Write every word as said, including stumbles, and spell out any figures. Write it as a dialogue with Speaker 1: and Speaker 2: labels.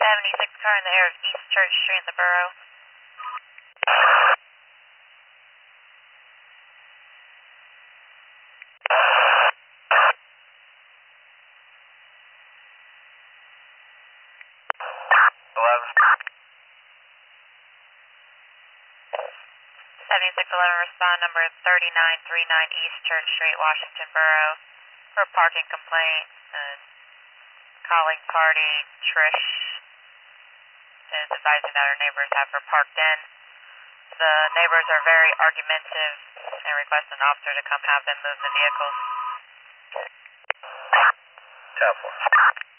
Speaker 1: seventy-six car in the air of East Church Street in the borough.
Speaker 2: eleven.
Speaker 1: seventy-six eleven, respond number thirty-nine thirty-nine East Church Street, Washington Borough, for a parking complaint. Uh, calling party, Trish, is advising that her neighbors have her parked in. The neighbors are very argumentative and request an officer to come have them move the vehicles.
Speaker 2: ten four.